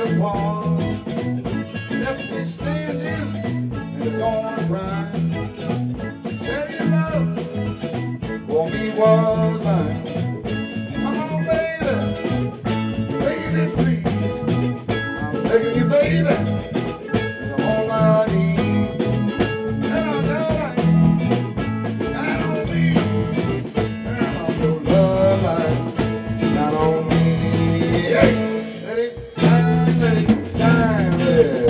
her fall. Left me standing in the corner crying. Said your love for me was mine. Come on, baby, baby, please. I'm begging you, baby. All I need, and I on me, turn on your love light, shine on me, yeah. Let it shine, yeah.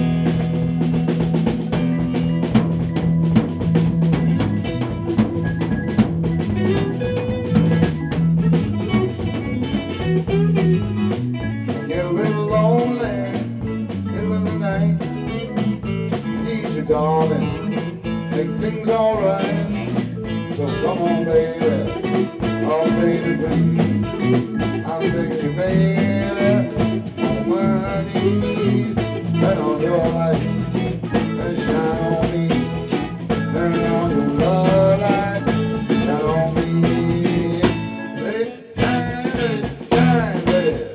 I get a little lonely in the night. Darling, make things alright. So come on, baby, oh baby, please. I'm begging you, baby, on my knees. Let on your light and shine on me. Turn on your love light, shine on me. Let it shine, let it shine, let it.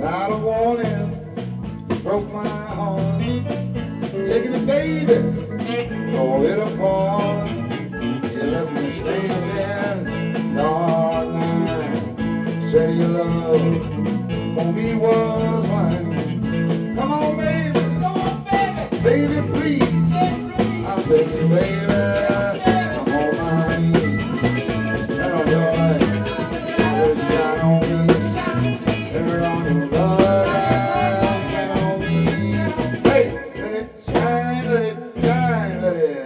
without a warning, broke my heart. Taking a baby, tore it apart. You left me standing, dark line. Said your love for me was blind. Come on, baby, baby, please. I beg you, baby, come on my knees. And on your light, just shine on me. Turn on your blood and on me. Hey, let it shine, let it shine, let it.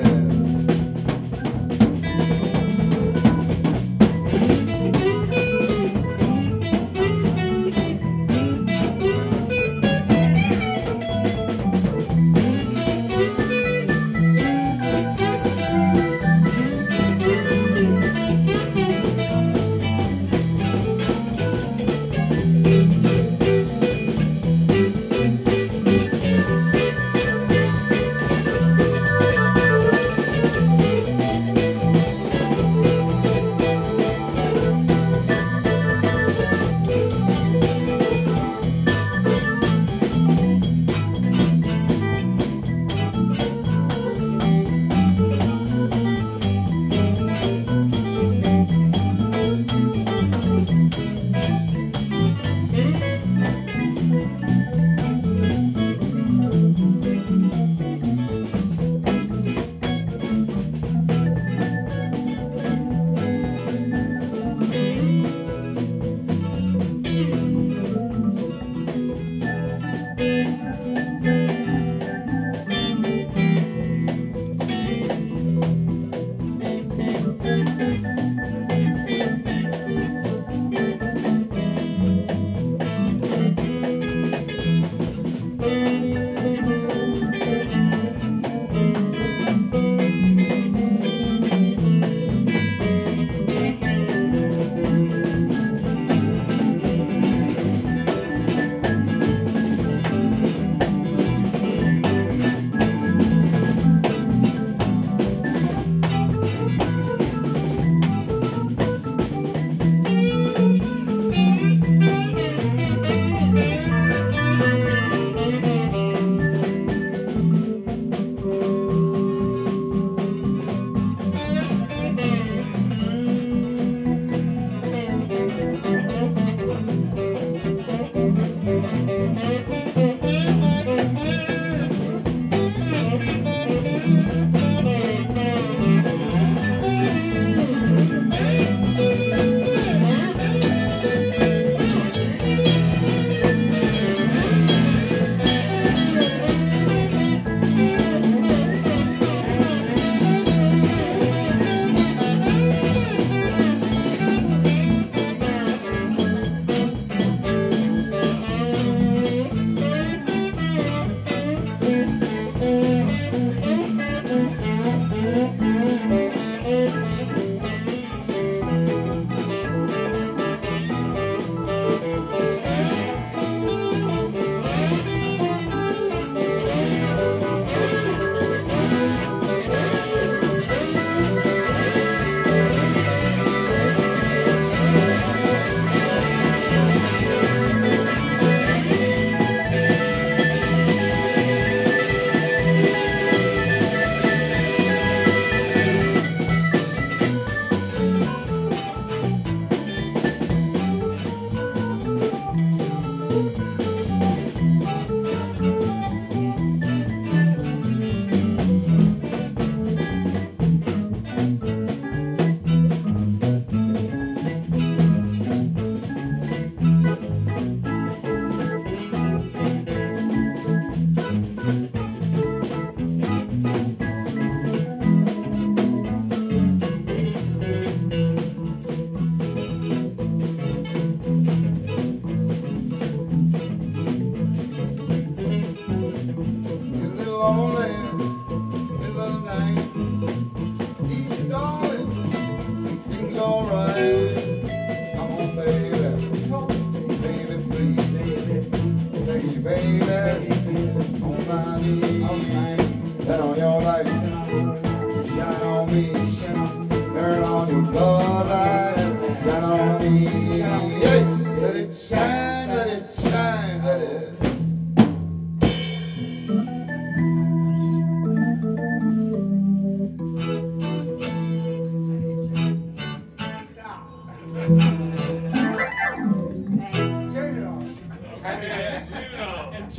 That on your light, shine on me.